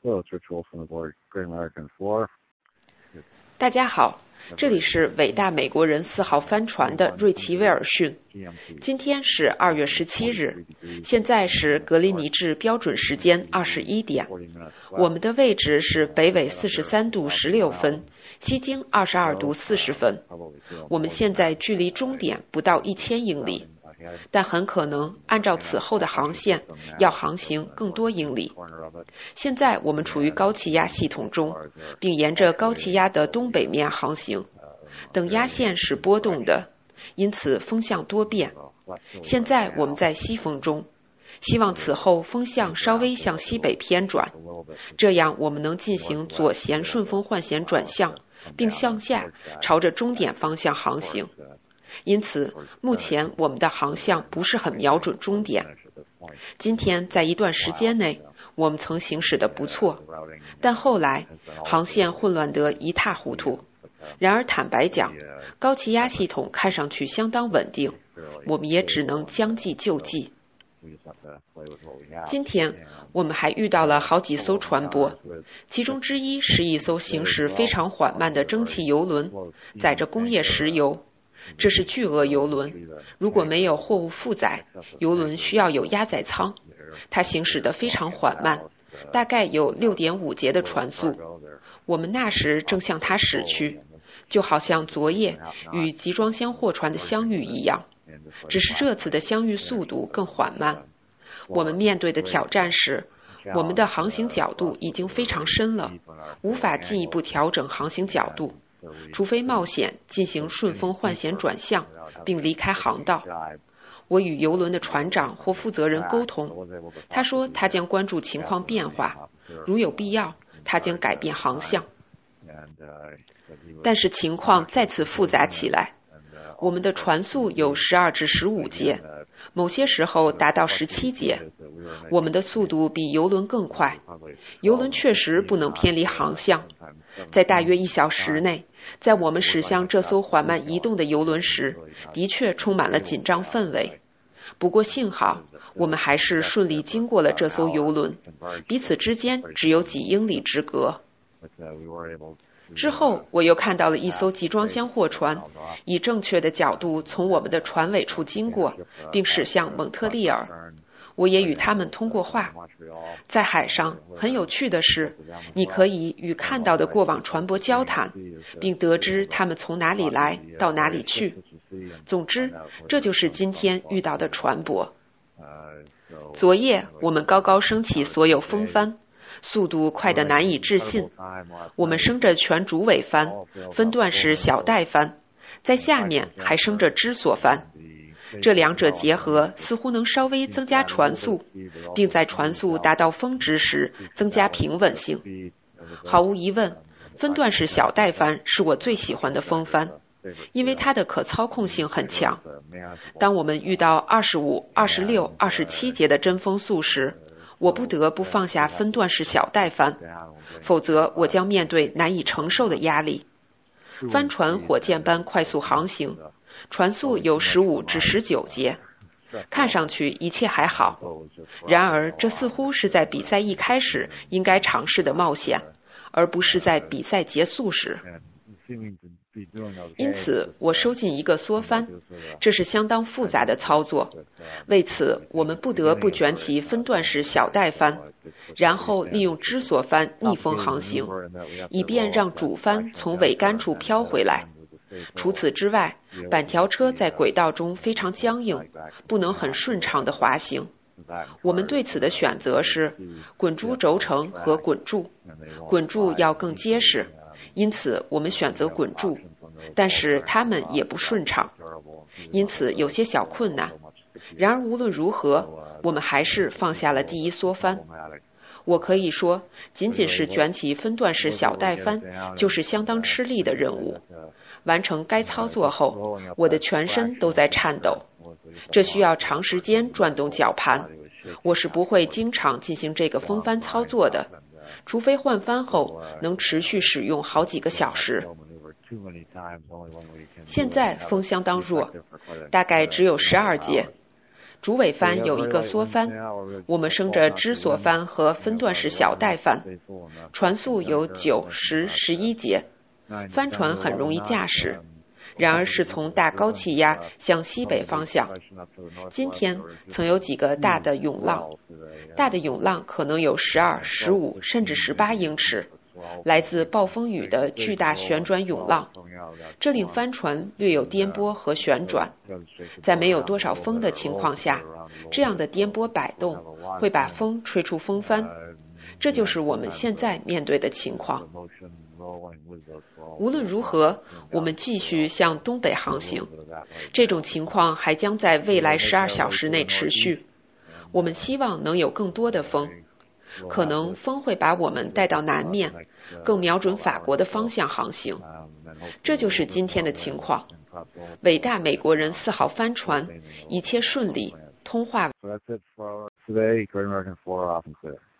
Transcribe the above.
大家好，这里是伟大美国人4号帆船的瑞奇·威尔逊。今天是2月17日，现在是格林尼治标准时间21点。我们的位置是北纬43度16分，西经22度40分。我们现在距离终点不到1000英里，但很可能按照此后的航线要航行更多英里。现在我们处于高气压系统中，并沿着高气压的东北面航行。等压线是波动的，因此风向多变。现在我们在西风中，希望此后风向稍微向西北偏转，这样我们能进行左舷顺风换舷转向，并向下朝着终点方向航行。因此，目前我们的航向不是很瞄准终点。今天在一段时间内，我们曾行驶得不错，但后来航线混乱得一塌糊涂。然而坦白讲，高气压系统看上去相当稳定，我们也只能将计就计。今天我们还遇到了好几艘船舶，其中之一是一艘行驶非常缓慢的蒸汽油轮，载着工业石油。这是巨额油轮，如果没有货物负载，油轮需要有压载舱。它行驶得非常缓慢，大概有 6.5 节的船速。我们那时正向它驶去，就好像昨夜与集装箱货船的相遇一样，只是这次的相遇速度更缓慢。我们面对的挑战是，我们的航行角度已经非常深了，无法进一步调整航行角度，除非冒险进行顺风换舷转向，并离开航道。我与邮轮的船长或负责人沟通，他说他将关注情况变化，如有必要，他将改变航向。但是情况再次复杂起来，我们的船速有12至15节，某些时候达到17节。我们的速度比邮轮更快，邮轮确实不能偏离航向。在大约1小时内，在我们驶向这艘缓慢移动的邮轮时，的确充满了紧张氛围。不过幸好，我们还是顺利经过了这艘邮轮，彼此之间只有几英里之隔。之后，我又看到了一艘集装箱货船，以正确的角度从我们的船尾处经过，并驶向蒙特利尔。我也与他们通过话。在海上，很有趣的是，你可以与看到的过往船舶交谈，并得知他们从哪里来，到哪里去。总之，这就是今天遇到的船舶。昨夜，我们高高升起所有风帆，速度快得难以置信。我们升着全主尾帆，分段式小带帆，在下面还升着支索帆。这两者结合似乎能稍微增加船速，并在船速达到峰值时增加平稳性。毫无疑问，分段式小带帆是我最喜欢的风帆，因为它的可操控性很强。当我们遇到25、26、27节的针风速时，我不得不放下分段式小带帆，否则我将面对难以承受的压力。帆船火箭般快速航行，船速有15至19节，看上去一切还好。然而，这似乎是在比赛一开始应该尝试的冒险，而不是在比赛结束时。因此，我收进一个缩帆，这是相当复杂的操作。为此，我们不得不卷起分段式小带帆，然后利用支索帆逆风航行，以便让主帆从桅杆处飘回来。除此之外，板条车在轨道中非常僵硬，不能很顺畅地滑行。我们对此的选择是滚珠轴承和滚柱，滚柱要更结实，因此我们选择滚柱，但是它们也不顺畅，因此有些小困难。然而无论如何，我们还是放下了第一缩帆。我可以说，仅仅是卷起分段式小带帆就是相当吃力的任务。完成该操作后，我的全身都在颤抖，这需要长时间转动绞盘。我是不会经常进行这个风帆操作的，除非换帆后能持续使用好几个小时。现在风相当弱，大概只有12节。 主尾帆有一个缩帆，我们升着支索帆和分段式小带帆，船速有9、10、11节，帆船很容易驾驶。然而是从大高气压向西北方向。今天曾有几个大的涌浪，大的涌浪可能有12、15甚至18英尺，来自暴风雨的巨大旋转涌浪，这令帆船略有颠簸和旋转。在没有多少风的情况下，这样的颠簸摆动会把风吹出风帆，这就是我们现在面对的情况。无论如何，我们继续向东北航行，这种情况还将在未来12小时内持续。我们希望能有更多的风，可能风会把我们带到南面，更瞄准法国的方向航行。这就是今天的情况。伟大美国人4号帆船，一切顺利，通话。